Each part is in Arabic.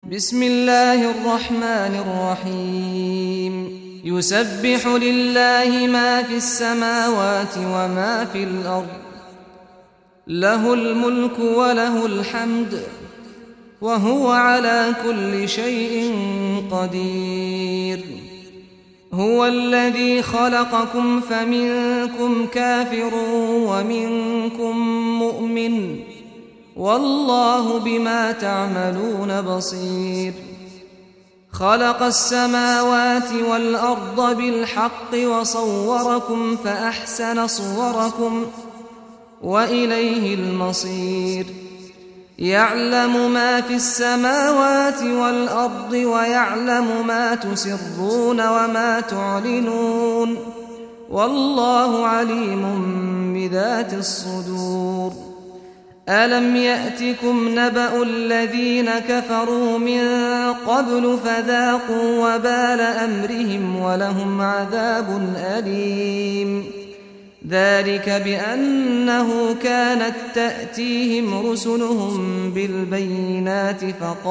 بسم الله الرحمن الرحيم يسبح لله ما في السماوات وما في الأرض له الملك وله الحمد وهو على كل شيء قدير هو الذي خلقكم فمنكم كافر ومنكم مؤمن والله بما تعملون بصير خلق السماوات والأرض بالحق وصوركم فأحسن صوركم وإليه المصير يعلم ما في السماوات والأرض ويعلم ما تسرون وما تعلنون والله عليم بذات الصدور ألم يأتكم نبأ الذين كفروا من قبل فذاقوا وبال أمرهم ولهم عذاب أليم ذلك بأنه كانت تأتيهم رسلهم بالبينات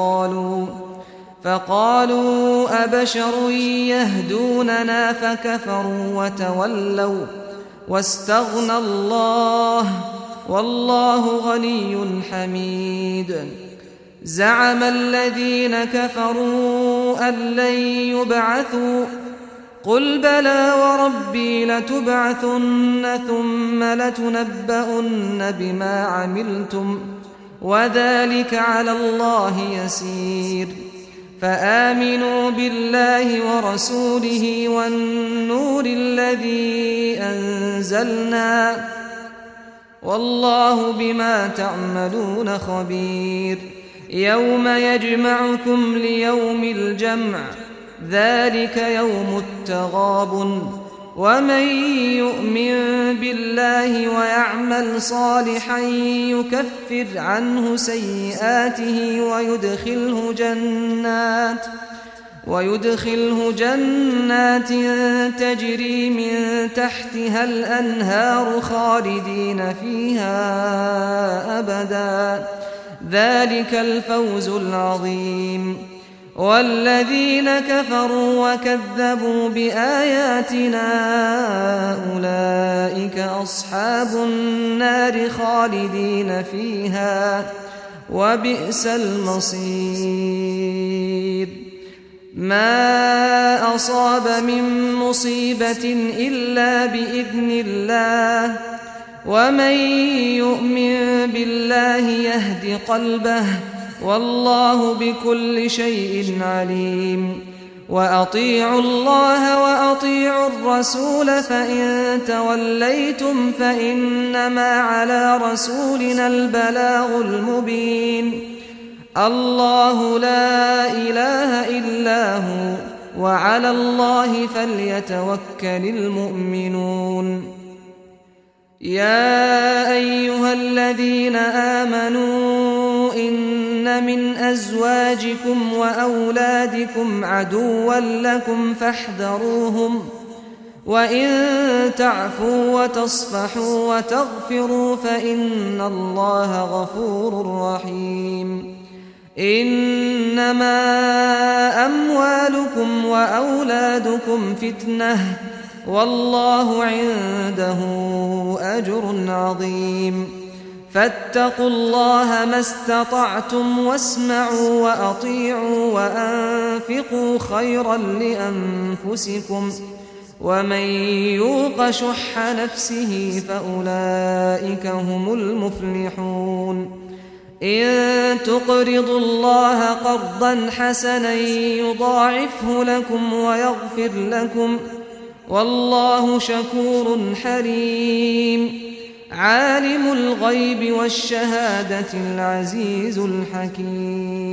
فقالوا أبشر يهدوننا فكفروا وتولوا واستغنى الله والله غني حميد زعم الذين كفروا أن لن يبعثوا قل بلى وربي لتبعثن ثم لتنبؤن بما عملتم وذلك على الله يسير فآمنوا بالله ورسوله والنور الذي أنزلنا والله بما تعملون خبير يوم يجمعكم ليوم الجمع ذلك يوم التغابن ومن يؤمن بالله ويعمل صالحا يكفر عنه سيئاته ويدخله جنات تجري من تحتها الأنهار خالدين فيها أبدا ذلك الفوز العظيم والذين كفروا وكذبوا بآياتنا أولئك أصحاب النار خالدين فيها وبئس المصير ما أصاب من مصيبة إلا بإذن الله ومن يؤمن بالله يهد قلبه والله بكل شيء عليم وأطيعوا الله وأطيعوا الرسول فإن توليتم فإنما على رسولنا البلاغ المبين الله لا إله إلا هو وعلى الله فليتوكل المؤمنون يا أيها الذين آمنوا إن من أزواجكم وأولادكم عدوا لكم فاحذروهم وإن تعفوا وتصفحوا وتغفروا فإن الله غفور رحيم إنما أموالكم وأولادكم فتنة والله عنده أجر عظيم فاتقوا الله ما استطعتم واسمعوا وأطيعوا وأنفقوا خيرا لأنفسكم ومن يوق شح نفسه فأولئك هم المفلحون إن تقرضوا الله قرضا حسنا يضاعفه لكم ويغفر لكم والله شكور حليم عالم الغيب والشهادة العزيز الحكيم